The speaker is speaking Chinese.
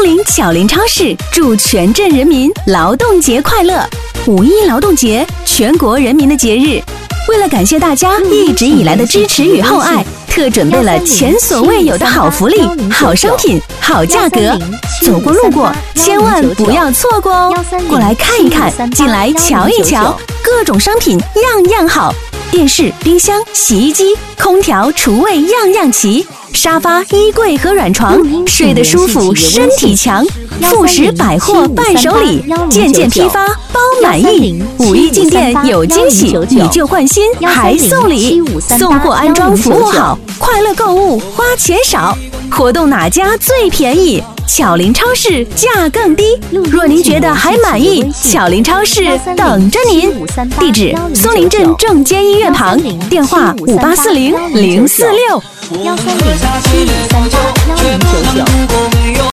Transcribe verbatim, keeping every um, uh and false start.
松林巧林超市祝全镇人民劳动节快乐！五一劳动节，全国人民的节日。为了感谢大家一直以来的支持与厚爱，特准备了前所未有的好福利、好商品、好价格。走过路过，千万不要错过哦！过来看一看，进来瞧一瞧，各种商品样样好。电视、冰箱、洗衣机、空调、厨卫样样齐，沙发、衣柜和软床，睡得舒服，身体强。富时百货伴手礼，件件批发，包满意。五一进店有惊喜，以旧换新还送礼，送货安装服务好，快乐购物花钱少。活动哪家最便宜？巧林超市价更低。若您觉得还满意，巧林超市等着您。地址：松林镇正街医院旁，电话五八四零零四六。 幺三零七五三八幺零九九。